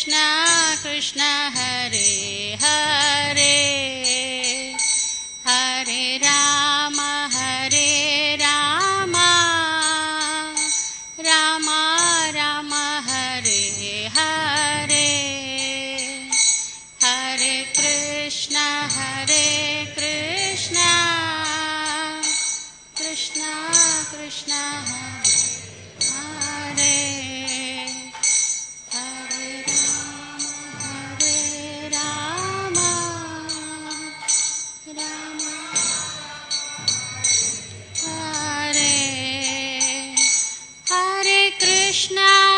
कृष्ण कृष्ण हरे हरे हरे राम राम राम हरे हरे हरे कृष्ण कृष्ण कृष्ण हरे हरे हरे राम राम हरे हरे कृष्ण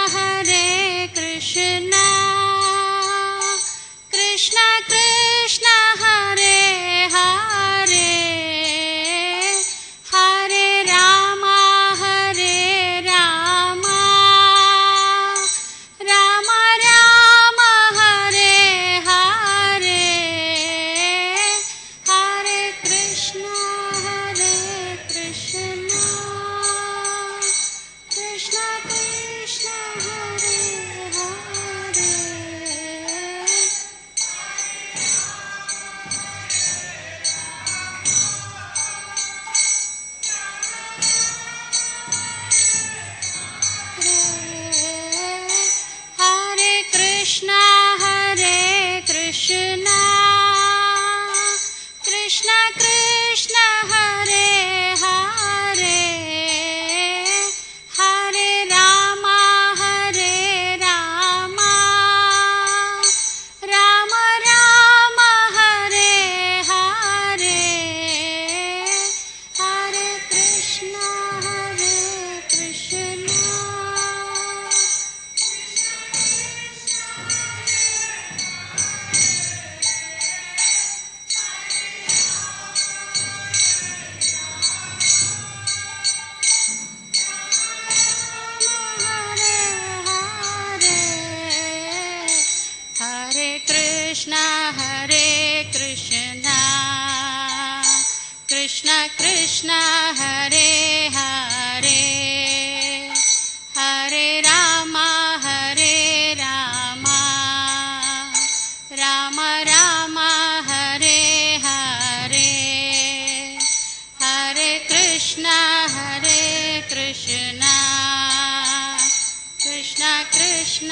कृष्ण कृष्ण हरे हरे हरे राम राम राम हरे हरे हरे कृष्ण कृष्ण कृष्ण हरे हरे हरे कृष्ण कृष्ण कृष्ण हरे हरे हरे राम राम राम हरे हरे हरे कृष्ण हरे कृष्ण कृष्ण कृष्ण हरे हरे हरे राम राम राम हरे हरे हरे कृष्ण कृष्ण कृष्ण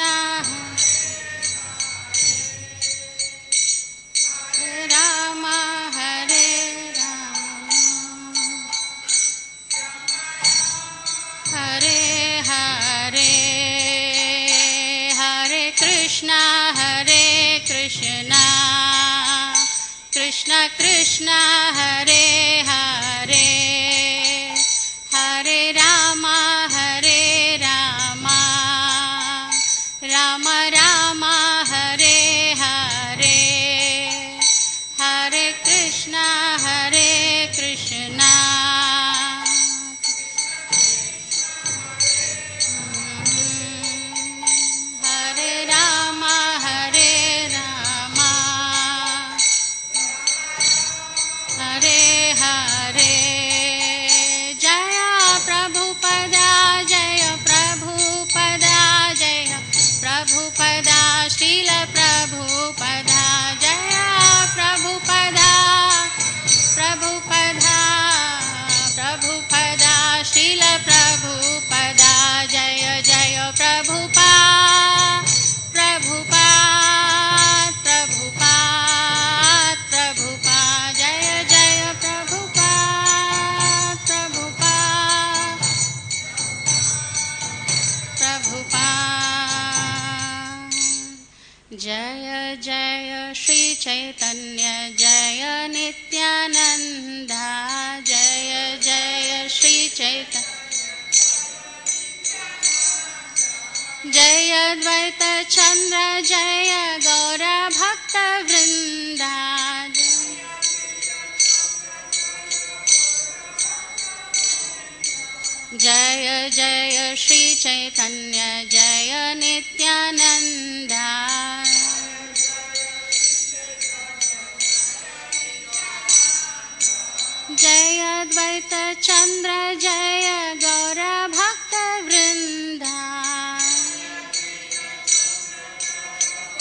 राम हरे राम हरे हरे हरे कृष्ण कृष्ण कृष्ण हरे हरे हरे राम राम राम हरे हरे हरे कृष्ण हरे राम हरे हरे जय प्रभुपदा श्रील प्रभुपदा जय प्रभुपदा श्रील प्रभुपदा जय जय प्रभुपाद जय जय प्रभुपाद जय जय श्री चैतन्य जय नित्यानंद जय जय श्री चैतन्य जय द्वैत चंद्र जय गौर भक्त वृंदा जय जय श्री चैतन्य जय नित्यानंद जय द्वैत चंद्र जय गौर भक्त वृंदा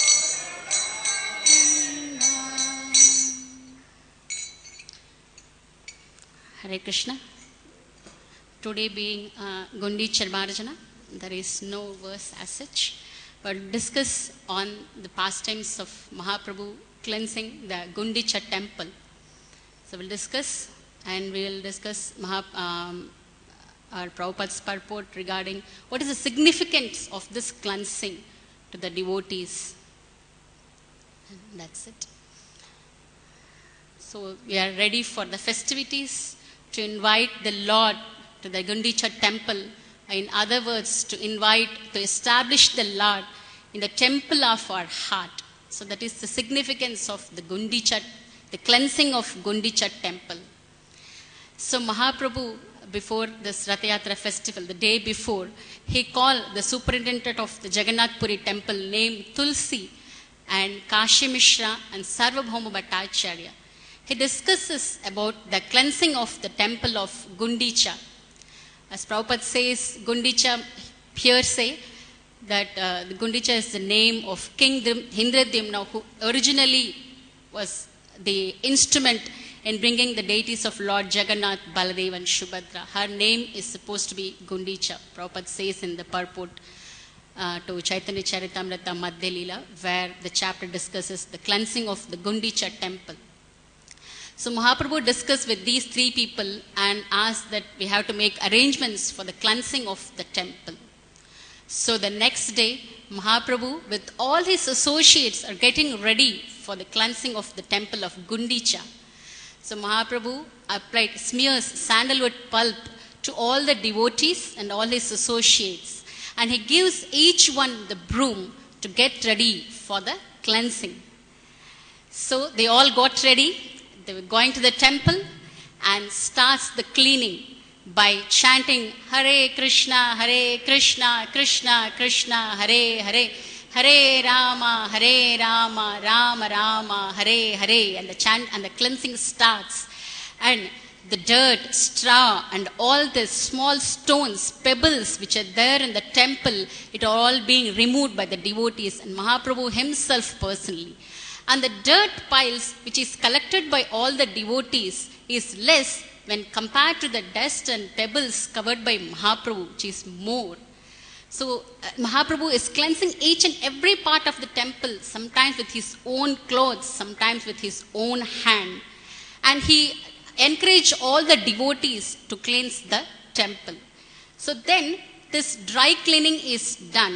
Hare Krishna. Today being Gundicha Marjana, there is no verse as such, but discuss on the pastimes of Mahaprabhu cleansing the Gundicha temple. So we'll discuss, and we will discuss our Prabhupada's purport regarding what is the significance of this cleansing to the devotees. And that's it. So we are ready for the festivities to invite the Lord to the Gundicha temple. In other words, to establish the Lord in the temple of our heart. So that is the significance of the Gundicha, the cleansing of Gundicha temple. So Mahaprabhu, before this Rath Yatra festival, the day before, he called the superintendent of the Jagannath Puri temple named Tulsi and Kashi Mishra and Sarvabhauma Bhattacharya. He discusses about the cleansing of the temple of Gundicha. As Prabhupada says, Gundicha, here say that the Gundicha is the name of King Indradyumna, who originally was the instrument in bringing the deities of Lord Jagannath, Baladev and Subhadra. Her name is supposed to be Gundicha. Prabhupada says in the purport to Chaitanya Charitamrita Madhya Leela, where the chapter discusses the cleansing of the Gundicha temple. So Mahaprabhu discussed with these three people and asked that we have to make arrangements for the cleansing of the temple. So the next day, Mahaprabhu with all his associates are getting ready for the cleansing of the temple of Gundicha. So Mahaprabhu smears sandalwood pulp to all the devotees and all his associates. And he gives each one the broom to get ready for the cleansing. So they all got ready. They were going to the temple and starts the cleaning by chanting Hare Krishna, Krishna Krishna, Hare Hare, Hare Rama, Rama Rama, Hare Hare. And the chant and the cleansing starts. And the dirt, straw, and all the small stones, pebbles which are there in the temple, it are all being removed by the devotees and Mahaprabhu himself personally. And the dirt piles which is collected by all the devotees is less when compared to the dust and pebbles covered by Mahaprabhu, which is more. So Mahaprabhu is cleansing each and every part of the temple, sometimes with his own clothes, sometimes with his own hand. And he encouraged all the devotees to cleanse the temple. So then this dry cleaning is done.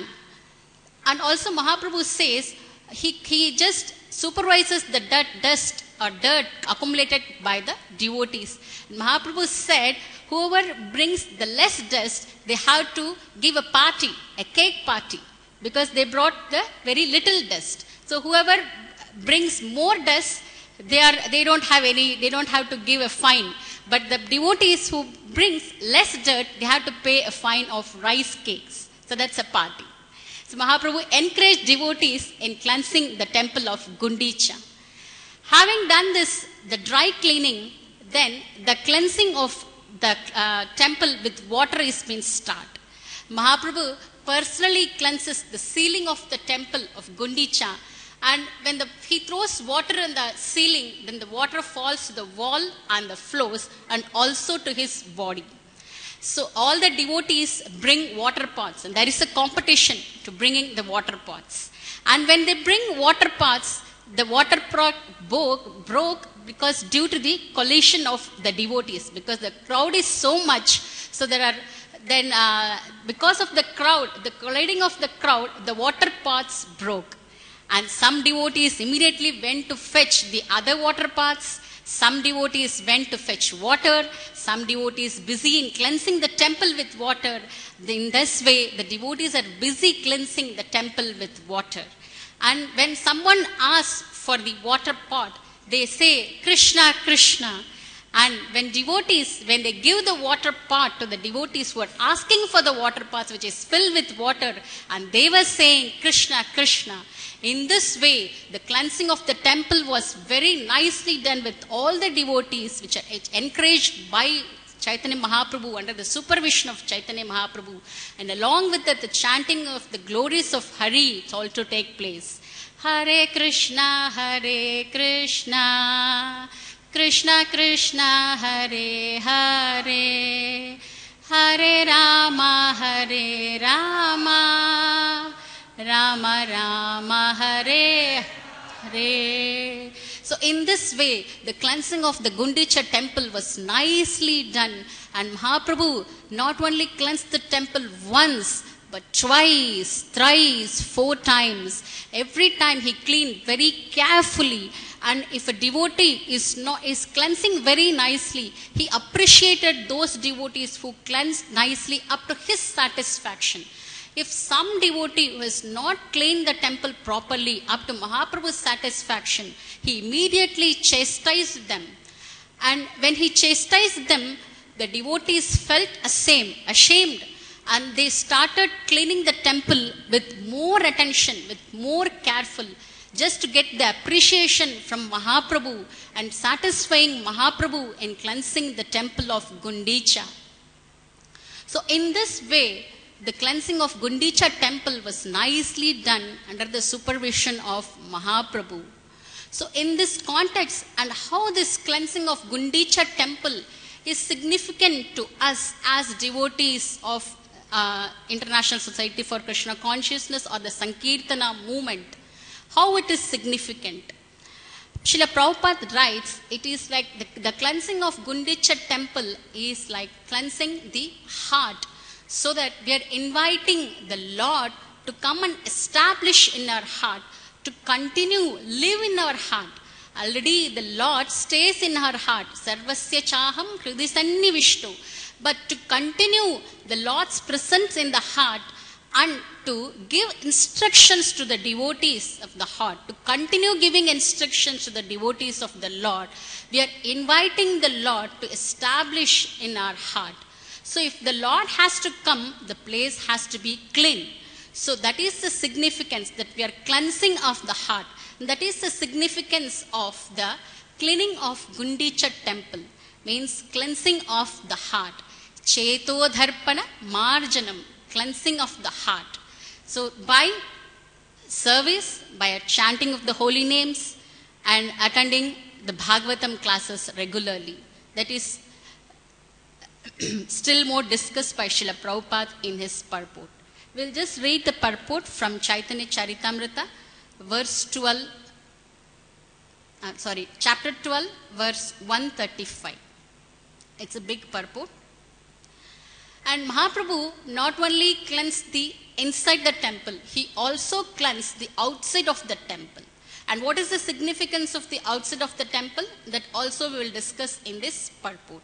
And also Mahaprabhu says he just supervises the dust or dirt accumulated by the devotees. Mahaprabhu said, whoever brings the less dust, they have to give a party, a cake party, because they brought the very little dust. So whoever brings more dust, they don't have to give a fine. But the devotees who brings less dirt, they have to pay a fine of rice cakes. So that's a party. So Mahaprabhu encouraged devotees in cleansing the temple of Gundicha. Having done this, the dry cleaning, then the cleansing of the temple with water is being started. Mahaprabhu personally cleanses the ceiling of the temple of Gundicha, and when he throws water in the ceiling, then the water falls to the wall and the floors and also to his body. So all the devotees bring water pots, and there is a competition to bringing the water pots. And when they bring water pots, the water pot broke because due to the collision of the devotees, because the crowd is so much. So because of the crowd, the colliding of the crowd, the water pots broke. And some devotees immediately went to fetch the other water pots. Some devotees went to fetch water. Some devotees busy in cleansing the temple with water. In this way, the devotees are busy cleansing the temple with water. And when someone asks for the water pot, they say, Krishna, Krishna. And when they give the water pot to the devotees who are asking for the water pots, which is filled with water, and they were saying, Krishna, Krishna. In this way, the cleansing of the temple was very nicely done with all the devotees, which are encouraged by Chaitanya Mahaprabhu under the supervision of Chaitanya Mahaprabhu. And along with that, the chanting of the glories of Hari, it's all to take place. Hare Krishna, Krishna Krishna Krishna Hare Hare, Hare Rama Hare Rama, Rama Rama Hare Hare. So in this way, the cleansing of the Gundicha temple was nicely done, and Mahaprabhu not only cleansed the temple once, but twice, thrice, 4 times. Every time he cleaned very carefully. And if a devotee is cleansing very nicely, he appreciated those devotees who cleansed nicely up to his satisfaction. If some devotee who has not cleaned the temple properly up to Mahaprabhu's satisfaction, he immediately chastised them. And when he chastised them, the devotees felt ashamed, and they started cleaning the temple with more attention, with more careful, just to get the appreciation from Mahaprabhu and satisfying Mahaprabhu in cleansing the temple of Gundicha. So in this way, the cleansing of Gundicha temple was nicely done under the supervision of Mahaprabhu. So in this context, and how this cleansing of Gundicha temple is significant to us as devotees of International Society for Krishna Consciousness or the Sankirtana movement, how it is significant. Srila Prabhupada writes, it is like the cleansing of Gundicha temple is like cleansing the heart, so that we are inviting the Lord to come and establish in our heart, to continue, live in our heart. Already the Lord stays in our heart. Sarvasya chaham hridi sannivishto. But to continue the Lord's presence in the heart and to give instructions to the devotees of the heart, to continue giving instructions to the devotees of the Lord, we are inviting the Lord to establish in our heart. So if the Lord has to come, the place has to be clean. So that is the significance, that we are cleansing of the heart. That is the significance of the cleaning of Gundicha temple, means cleansing of the heart. Cheto dharpana marjanam, cleansing of the heart. So by service, by a chanting of the holy names and attending the Bhagavatam classes regularly. That is still more discussed by Srila Prabhupada in his purport. We'll just read the purport from Chaitanya Charitamrita, chapter 12, verse 135. It's a big purport. And Mahaprabhu not only cleansed the inside the temple, he also cleansed the outside of the temple. And what is the significance of the outside of the temple? That also we will discuss in this purport.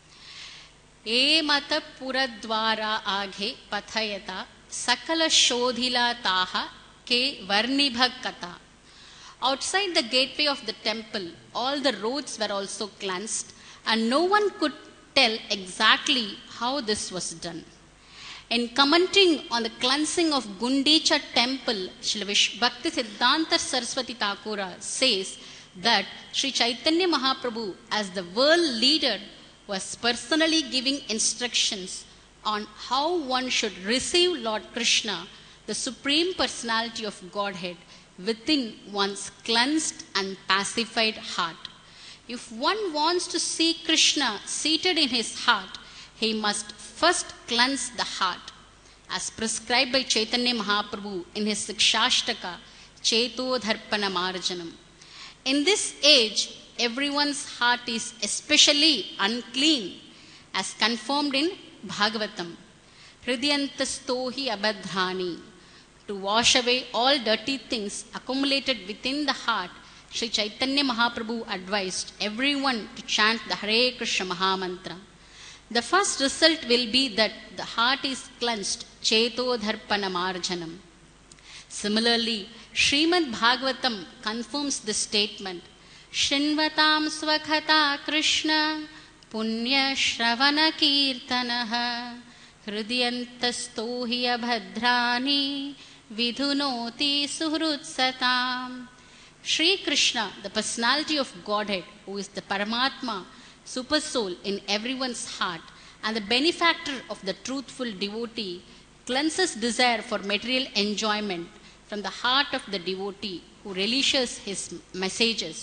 E mata puradvara aghe pathayata sakala shodhila taha ke varnibha kata. Outside the gateway of the temple, all the roads were also cleansed, and no one could tell exactly how this was done. In commenting on the cleansing of Gundicha temple, Srila Bhakti Siddhanta Saraswati Thakura says that Sri Chaitanya Mahaprabhu, as the world leader, was personally giving instructions on how one should receive Lord Krishna, the Supreme Personality of Godhead, within one's cleansed and pacified heart. If one wants to see Krishna seated in his heart, he must first cleanse the heart, as prescribed by Chaitanya Mahaprabhu in his Sikshashtaka, Cheto Dharpana Marjanam. In this age, everyone's heart is especially unclean, as confirmed in Bhagavatam. Hridyantastohi abadhrani. To wash away all dirty things accumulated within the heart, Sri Chaitanya Mahaprabhu advised everyone to chant the Hare Krishna Mahamantra. The first result will be that the heart is cleansed, Cheto Dharpana Marjanam. Similarly, Srimad Bhagavatam confirms this statement. Shinvatam Swakhata Krishna Punya Shravana Kirtanaha Hridyantastohi abhadrani Vidhunoti Suhrutsatam. Sri Krishna, the personality of Godhead, who is the Paramatma, super soul in everyone's heart, and the benefactor of the truthful devotee, cleanses desire for material enjoyment from the heart of the devotee who relishes his messages,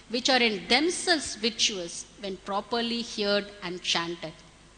which are in themselves virtuous when properly heard and chanted.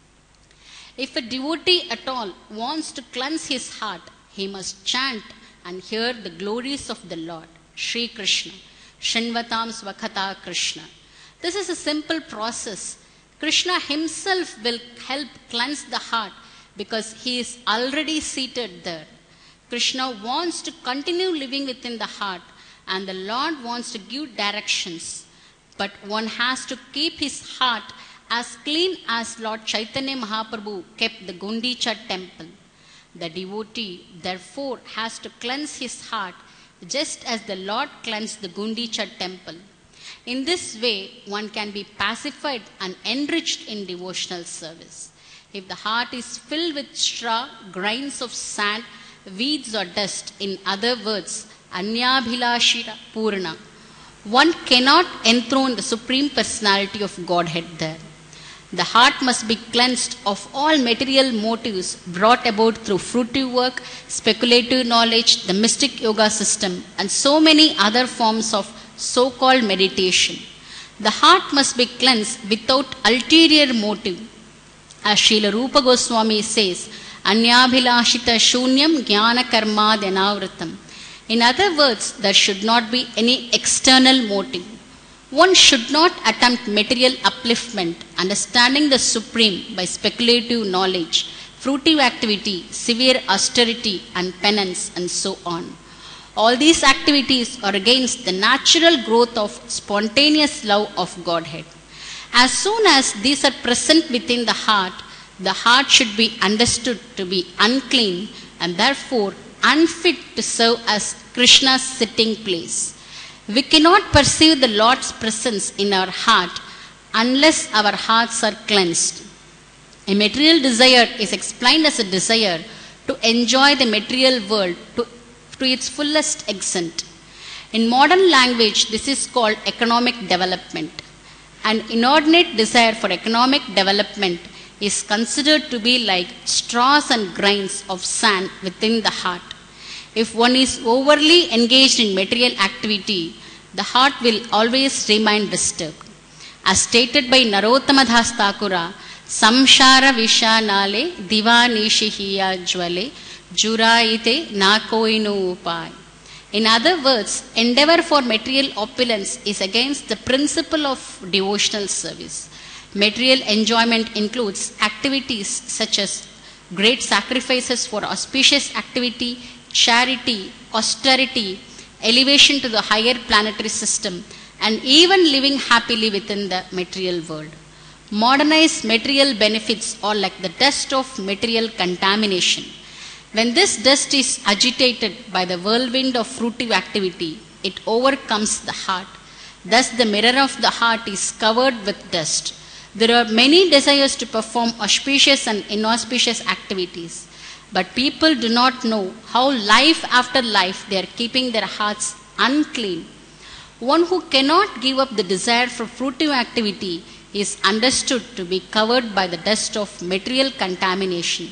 If a devotee at all wants to cleanse his heart, he must chant and hear the glories of the Lord, Sri Krishna, Shinvatam Svakata Krishna. This is a simple process. Krishna himself will help cleanse the heart because he is already seated there. Krishna wants to continue living within the heart, and the Lord wants to give directions. But one has to keep his heart as clean as Lord Chaitanya Mahaprabhu kept the Gundicha temple. The devotee, therefore, has to cleanse his heart just as the Lord cleansed the Gundicha temple. In this way, one can be pacified and enriched in devotional service. If the heart is filled with straw, grains of sand, weeds or dust, in other words, Anyabhilashita Purna, one cannot enthrone the Supreme Personality of Godhead there. The heart must be cleansed of all material motives brought about through fruitive work, speculative knowledge, the mystic yoga system, and so many other forms of so-called meditation. The heart must be cleansed without ulterior motive. As Srila Rupa Goswami says, Anyabhilashita shunyam jnana karma dhanavritam. In other words, there should not be any external motive. One should not attempt material upliftment, understanding the Supreme by speculative knowledge, fruitive activity, severe austerity and penance, and so on. All these activities are against the natural growth of spontaneous love of Godhead. As soon as these are present within the heart should be understood to be unclean and therefore unfit to serve as Krishna's sitting place. We cannot perceive the Lord's presence in our heart unless our hearts are cleansed. A material desire is explained as a desire to enjoy the material world to its fullest extent. In modern language, this is called economic development. An inordinate desire for economic development is considered to be like straws and grains of sand within the heart. If one is overly engaged in material activity, the heart will always remain disturbed. As stated by Narottama Das Thakura, Samshara Vishanale Divanishihiya Jwale Juraite Nakoinu Upai. In other words, endeavor for material opulence is against the principle of devotional service. Material enjoyment includes activities such as great sacrifices for auspicious activity, charity, austerity, elevation to the higher planetary system, and even living happily within the material world. Modernized material benefits are like the dust of material contamination. When this dust is agitated by the whirlwind of fruitive activity, it overcomes the heart. Thus, the mirror of the heart is covered with dust. There are many desires to perform auspicious and inauspicious activities, but people do not know how life after life they are keeping their hearts unclean. One who cannot give up the desire for fruitive activity is understood to be covered by the dust of material contamination.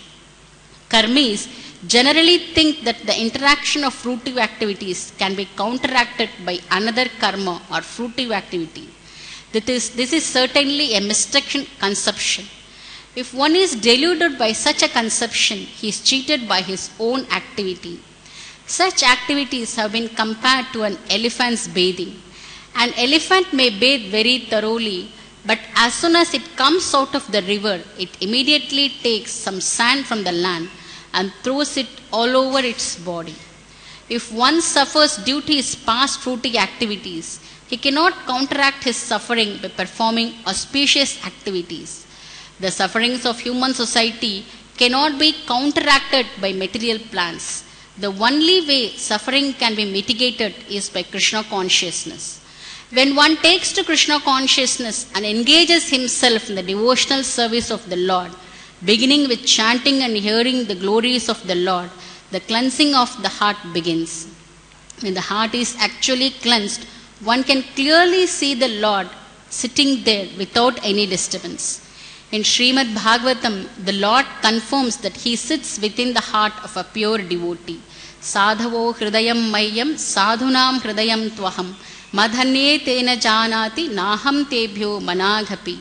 Karmis generally think that the interaction of fruitive activities can be counteracted by another karma or fruitive activity. This is certainly a mistaken conception. If one is deluded by such a conception, he is cheated by his own activity. Such activities have been compared to an elephant's bathing. An elephant may bathe very thoroughly, but as soon as it comes out of the river, it immediately takes some sand from the land and throws it all over its body. If one suffers due to his past fruitive activities, he cannot counteract his suffering by performing auspicious activities. The sufferings of human society cannot be counteracted by material plans. The only way suffering can be mitigated is by Krishna consciousness. When one takes to Krishna consciousness and engages himself in the devotional service of the Lord, beginning with chanting and hearing the glories of the Lord, the cleansing of the heart begins. When the heart is actually cleansed, one can clearly see the Lord sitting there without any disturbance. In Srimad Bhagavatam, the Lord confirms that He sits within the heart of a pure devotee. sadhavo hridayam mayyam sadhunam hridayam tvaham madhanye tena janati naham tebhyo managhapi.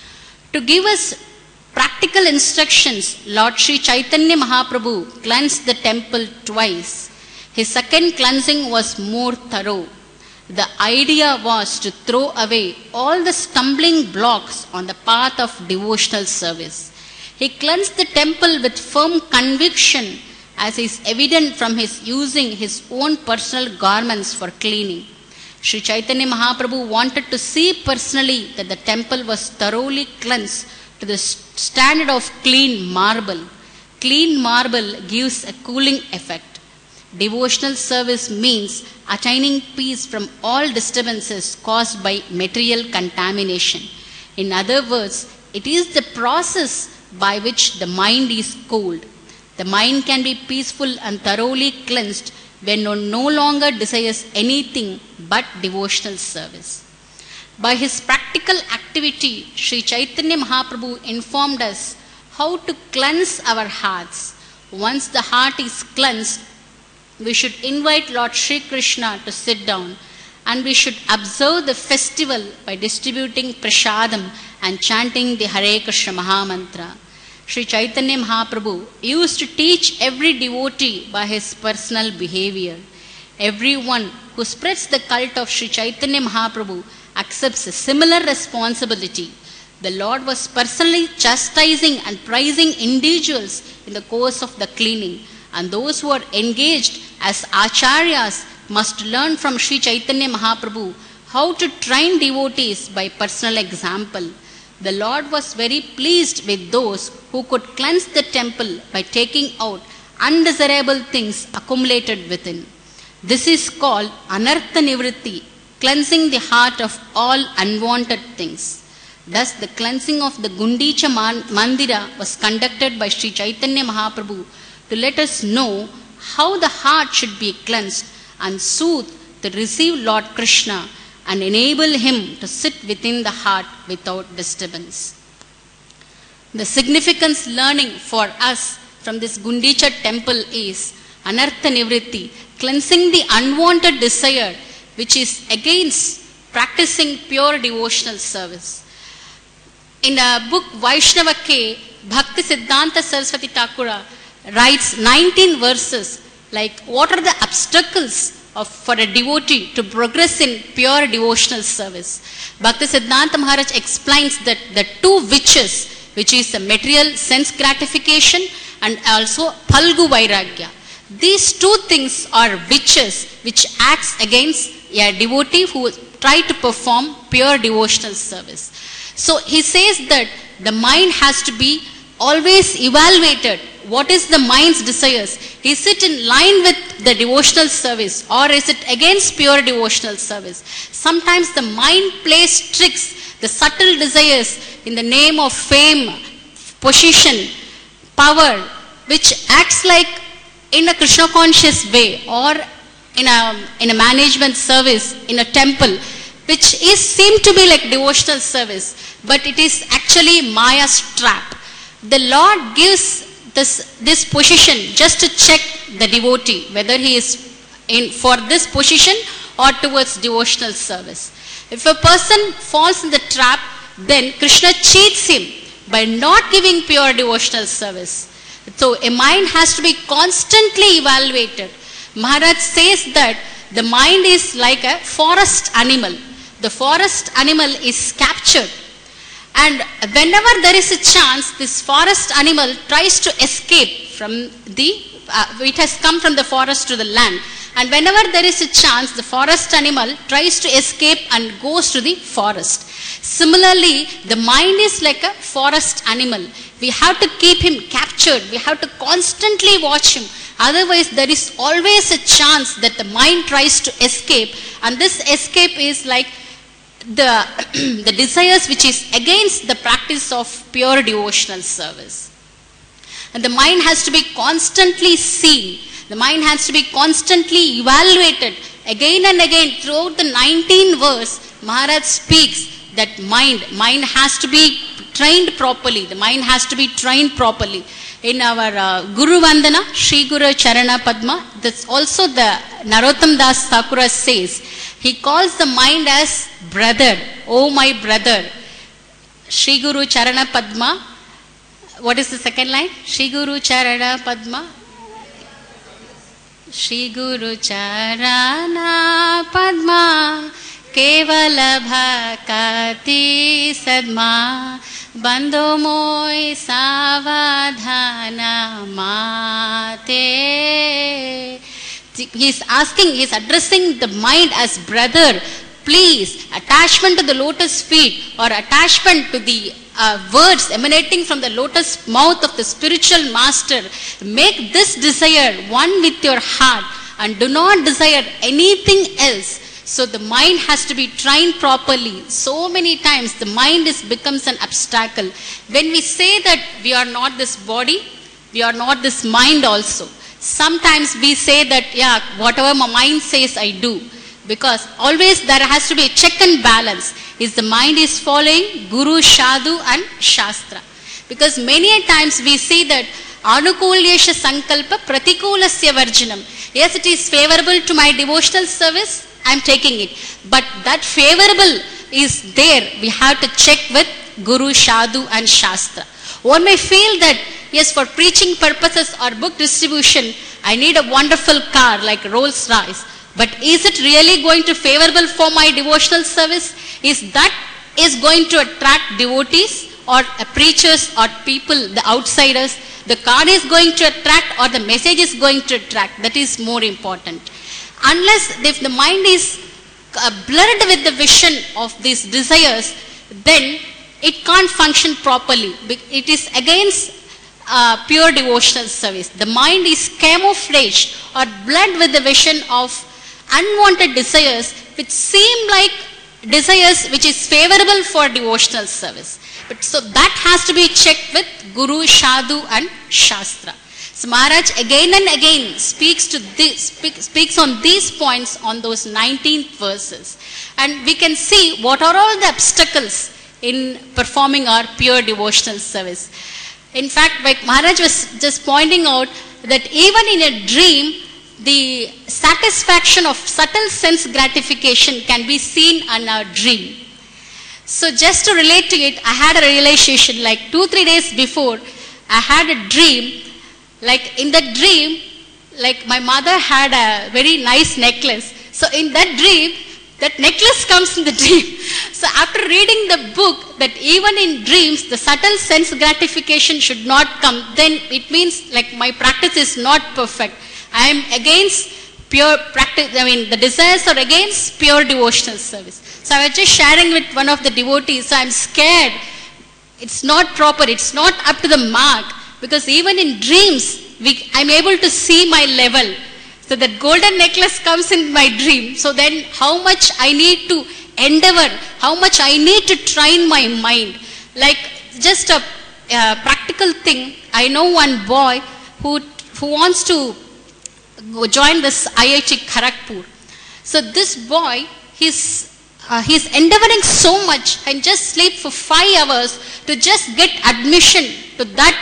To give us practical instructions, Lord Sri Chaitanya Mahaprabhu cleansed the temple twice. His second cleansing was more thorough. The idea was to throw away all the stumbling blocks on the path of devotional service. He cleansed the temple with firm conviction, as is evident from his using his own personal garments for cleaning. Sri Chaitanya Mahaprabhu wanted to see personally that the temple was thoroughly cleansed to the standard of clean marble. Clean marble gives a cooling effect. Devotional service means attaining peace from all disturbances caused by material contamination. In other words, it is the process by which the mind is cooled. The mind can be peaceful and thoroughly cleansed when one no longer desires anything but devotional service. By his practical activity, Sri Chaitanya Mahaprabhu informed us how to cleanse our hearts. Once the heart is cleansed, we should invite Lord Sri Krishna to sit down, and we should observe the festival by distributing prasadam and chanting the Hare Krishna Mahamantra. Sri Chaitanya Mahaprabhu used to teach every devotee by his personal behavior. Everyone who spreads the cult of Sri Chaitanya Mahaprabhu accepts a similar responsibility. The Lord was personally chastising and praising individuals in the course of the cleaning, and those who are engaged as acharyas must learn from Sri Chaitanya Mahaprabhu how to train devotees by personal example. The Lord was very pleased with those who could cleanse the temple by taking out undesirable things accumulated within. This is called anartha nivritti, cleansing the heart of all unwanted things. Thus, the cleansing of the Gundicha Mandira was conducted by Sri Chaitanya Mahaprabhu to let us know how the heart should be cleansed and soothed to receive Lord Krishna and enable him to sit within the heart without disturbance. The significance learning for us from this Gundicha temple is anartha nivritti, cleansing the unwanted desire which is against practicing pure devotional service. In the book Vaishnava K, Bhakti Siddhanta Saraswati Thakura writes 19 verses like what are the obstacles for a devotee to progress in pure devotional service. Bhakti Siddhanta Maharaj explains that the two witches, which is the material sense gratification and also Phalgu Vairagya, these two things are witches which acts against a devotee who try to perform pure devotional service. So he says that the mind has to be always evaluated. What is the mind's desires? Is it in line with the devotional service or is it against pure devotional service? Sometimes the mind plays tricks, the subtle desires in the name of fame, position, power, which acts like in a Krishna conscious way or in a management service in a temple, which is seem to be like devotional service, but it is actually Maya's trap. The Lord gives this position just to check the devotee whether he is in for this position or towards devotional service. If a person falls in the trap, then Krishna cheats him by not giving pure devotional service. So a mind has to be constantly evaluated. Maharaj says that the mind is like a forest animal. The forest animal is captured, and whenever there is a chance, this forest animal tries to escape from it has come from the forest to the land, and whenever there is a chance, the forest animal tries to escape and goes to the forest. Similarly, the mind is like a forest animal. We have to keep him captured. We have to constantly watch him. Otherwise, there is always a chance that the mind tries to escape, and this escape is like the desires which is against the practice of pure devotional service. And the mind has to be constantly seen. The mind has to be constantly evaluated. Again and again, throughout the 19th verse, Maharaj speaks that mind has to be trained properly. The mind has to be trained properly. In our Guru Vandana, Sri Guru Charana Padma, that's also the Narottam Das Thakura says, he calls the mind as brother, oh my brother. Sri Guru Charana Padma, what is the second line? Sri Guru Charana Padma. Sri Guru Charana Padma Kevala Bhakati Sadma Bandho Moy Savadhana Mate. He is asking, he is addressing the mind as brother. Please, attachment to the lotus feet or attachment to the words emanating from the lotus mouth of the spiritual master, make this desire one with your heart and do not desire anything else. So the mind has to be trained properly. So many times the mind becomes an obstacle. When we say that we are not this body, we are not this mind also. Sometimes we say that, yeah, whatever my mind says I do. Because always there has to be a check and balance. Is the mind is following Guru, Sadhu and Shastra. Because many a times we see that Anukulyesha Sankalpa Pratikulasya Varjanam. Yes, it is favorable to my devotional service, I am taking it. But that favorable is there. We have to check with Guru, Sadhu and Shastra. One may feel that, yes, for preaching purposes or book distribution, I need a wonderful car like Rolls Royce. But is it really going to favorable for my devotional service? Is that going to attract devotees or preachers or people, the outsiders? The car is going to attract or the message is going to attract? That is more important. Unless if the mind is blurred with the vision of these desires, then it can't function properly. It is against pure devotional service. The mind is camouflaged or blurred with the vision of unwanted desires which seem like desires which is favorable for devotional service. But so that has to be checked with Guru, Sadhu and Shastra. So Maharaj again and again speaks on these points on those 19th verses. And we can see what are all the obstacles in performing our pure devotional service. In fact, like Maharaj was just pointing out that even in a dream, the satisfaction of subtle sense gratification can be seen in our dream. So just to relate to it, I had a realization like 2-3 days before, I had a dream. Like in that dream, like my mother had a very nice necklace. So in that dream, that necklace comes in the dream. So after reading the book, that even in dreams, the subtle sense gratification should not come, then it means like my practice is not perfect. I am against pure practice, the desires are against pure devotional service. So I was just sharing with one of the devotees, so I am scared. It's not proper, it's not up to the mark. Because even in dreams, I am able to see my level. So that golden necklace comes in my dream. So then how much I need to endeavor, how much I need to train my mind. Like just a practical thing, I know one boy who wants to join this IIT Kharagpur. So this boy, he's endeavoring so much and just sleep for 5 hours to just get admission to that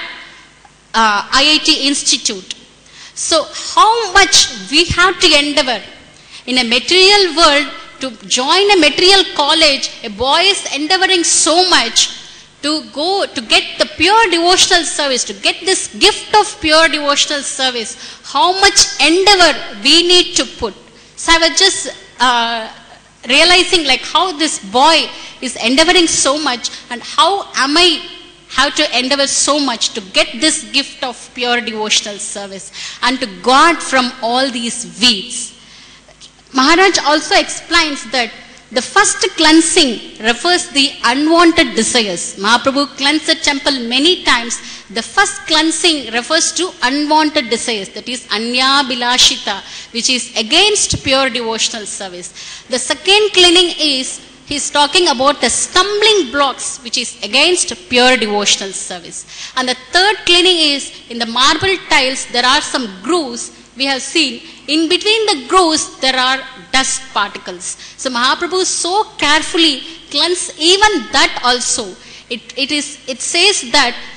IIT Institute. So how much we have to endeavor in a material world to join a material college. A boy is endeavoring so much to go to get the pure devotional service, to get this gift of pure devotional service. How much endeavor we need to put. So I was just realizing like how this boy is endeavoring so much and how am I have to endeavor so much to get this gift of pure devotional service and to guard from all these weeds. Maharaj also explains that the first cleansing refers the unwanted desires. Mahaprabhu cleansed the temple many times. The first cleansing refers to unwanted desires, that is Anya Bilashita, which is against pure devotional service. The second cleaning is, he is talking about the stumbling blocks which is against pure devotional service. And the third cleaning is, in the marble tiles there are some grooves we have seen. In between the grooves there are dust particles. So Mahaprabhu so carefully cleansed even that also. It says that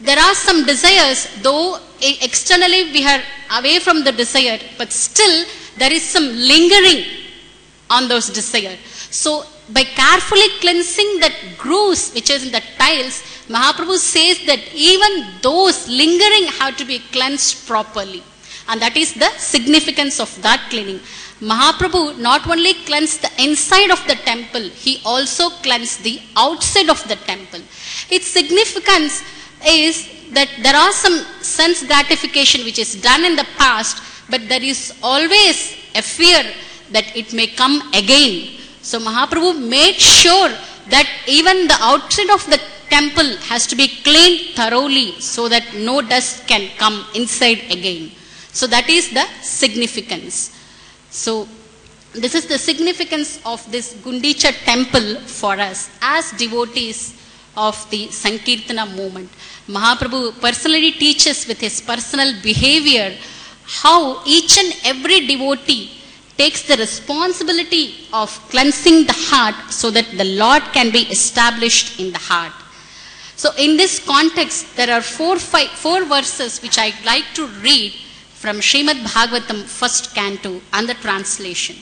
there are some desires, though externally we are away from the desire, but still there is some lingering on those desires. So by carefully cleansing that grooves which is in the tiles, Mahaprabhu says that even those lingering have to be cleansed properly. And that is the significance of that cleaning. Mahaprabhu not only cleansed the inside of the temple, he also cleansed the outside of the temple. Its significance is that there are some sense gratification which is done in the past, but there is always a fear that it may come again. So Mahaprabhu made sure that even the outside of the temple has to be cleaned thoroughly so that no dust can come inside again. So that is the significance. So this is the significance of this Gundicha temple for us as devotees of the Sankirtana movement. Mahaprabhu personally teaches with his personal behavior how each and every devotee takes the responsibility of cleansing the heart so that the Lord can be established in the heart. So in this context, there are four verses which I'd like to read from Srimad Bhagavatam, first canto, and the translation.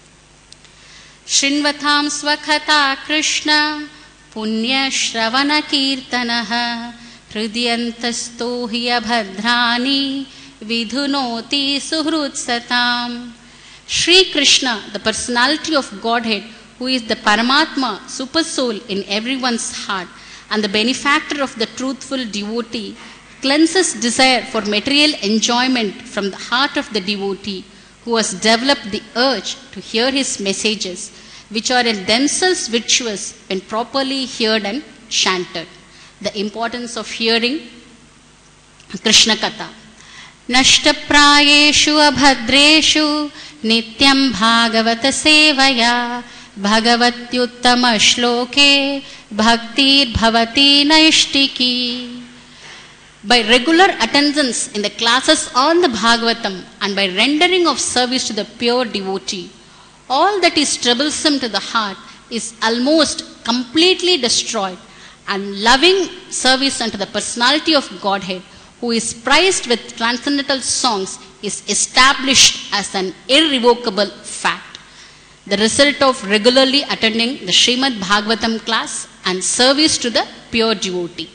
Shrinvatam svakata Krishna punya shravana kirtanaha hridyantasto hiya bhadrani vidhunoti suhrutsatam. Sri Krishna, the personality of Godhead, who is the Paramatma, super soul in everyone's heart, and the benefactor of the truthful devotee, cleanses desire for material enjoyment from the heart of the devotee who has developed the urge to hear his messages, which are in themselves virtuous when properly heard and chanted. The importance of hearing Krishna Katha. Nashtaprayeshu abhadreshu nityam bhagavata sevaya bhagavatyuttama shloke bhaktir bhavati naishtiki. By regular attendance in the classes on the Bhagavatam and by rendering of service to the pure devotee, all that is troublesome to the heart is almost completely destroyed, and loving service unto the personality of Godhead, who is prized with transcendental songs, is established as an irrevocable fact. The result of regularly attending the Srimad Bhagavatam class and service to the pure devotee.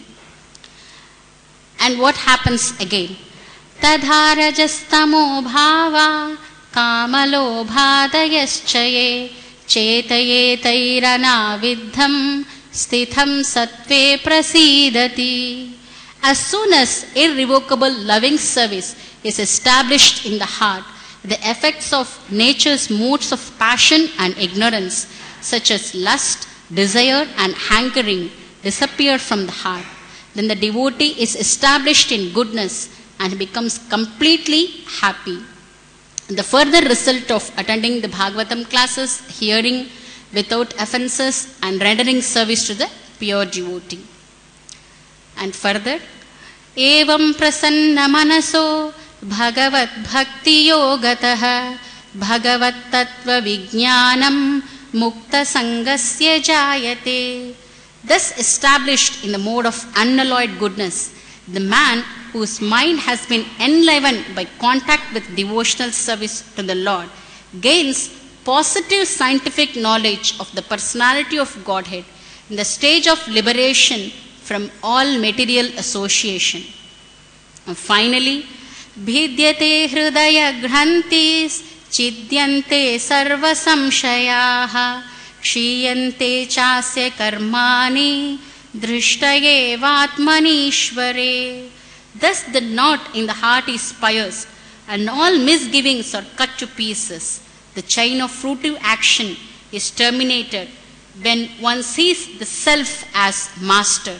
And what happens again? Tadharajastamo bhava kamalo bhadayaschaye chetaye tairana vidham stitham sattve prasidati. As soon as irrevocable loving service is established in the heart, the effects of nature's moods of passion and ignorance, such as lust, desire, and hankering, disappear from the heart. Then the devotee is established in goodness and becomes completely happy. The further result of attending the Bhagavatam classes, hearing without offenses, and rendering service to the pure devotee. And further, evam prasanna manaso bhagavat bhakti yogataha bhagavat tattva vijnanam mukta sangasya jayate. Thus established in the mode of unalloyed goodness, the man whose mind has been enlivened by contact with devotional service to the Lord gains positive scientific knowledge of the personality of Godhead in the stage of liberation from all material association. And finally, bhidyate hridaya grantis chidyante sarva samshayaha Kshiyante chasya karmani drishtaye vatmanishvare. Thus the knot in the heart is pierced, and all misgivings are cut to pieces. The chain of fruitive action is terminated when one sees the self as master.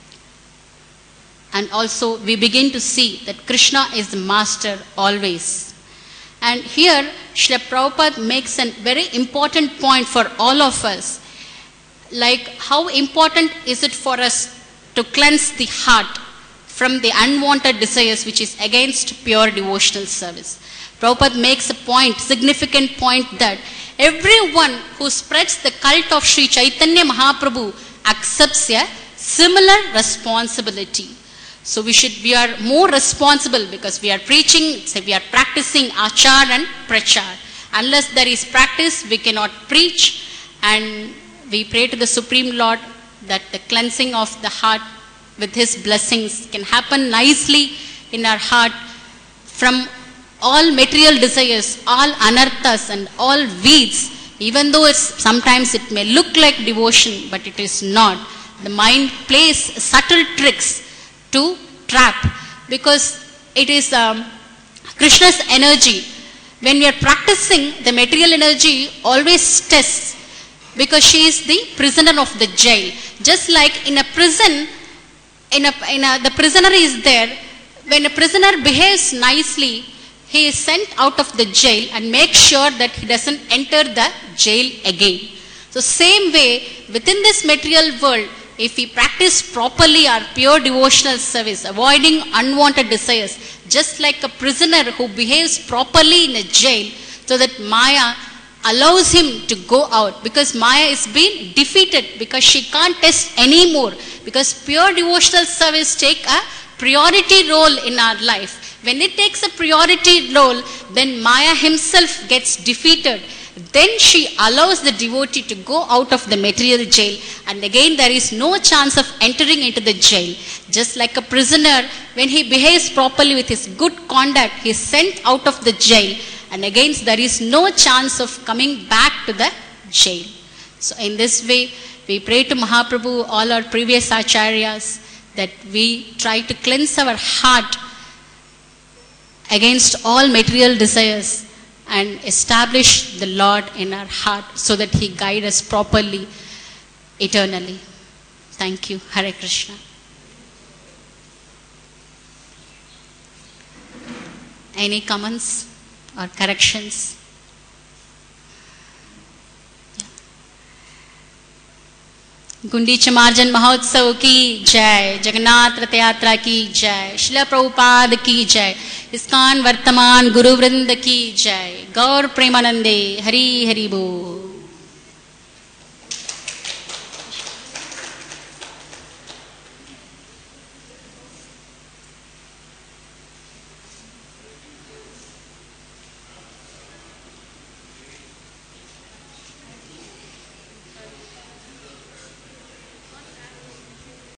And also we begin to see that Krishna is the master always. And here Srila Prabhupada makes a very important point for all of us. Like how important is it for us to cleanse the heart from the unwanted desires which is against pure devotional service. Prabhupada makes a point, significant point, that everyone who spreads the cult of Sri Chaitanya Mahaprabhu accepts a similar responsibility. So we are more responsible because we are preaching, so we are practicing achar and prachar. Unless there is practice, we cannot preach. And we pray to the Supreme Lord that the cleansing of the heart with His blessings can happen nicely in our heart from all material desires, all anarthas and all weeds. Even though sometimes it may look like devotion, but it is not. The mind plays subtle tricks to trap, because it is Krishna's energy. When we are practicing, the material energy always tests, because she is the prisoner of the jail. Just like in a prison, the prisoner is there. When a prisoner behaves nicely, he is sent out of the jail and make sure that he doesn't enter the jail again. So same way, within this material world, if we practice properly our pure devotional service, avoiding unwanted desires, just like a prisoner who behaves properly in a jail, so that Maya allows him to go out, because Maya is being defeated, because she can't test anymore, because pure devotional service take a priority role in our life. When it takes a priority role, then Maya himself gets defeated. Then she allows the devotee to go out of the material jail, and again there is no chance of entering into the jail. Just like a prisoner, when he behaves properly with his good conduct, he is sent out of the jail, and again there is no chance of coming back to the jail. So in this way, we pray to Mahaprabhu, all our previous acharyas, that we try to cleanse our heart against all material desires and establish the Lord in our heart, so that He guide us properly, eternally. Thank you. Hare Krishna. Any comments or corrections? Gundicha मार्जन महोत्सव की जय, जगन्नाथ रथ यात्रा की जय, श्रील प्रभुपाद की जय, ISKCON वर्तमान गुरु वृंद की जय, गौर प्रेमानंदे, हरि हरि बोल।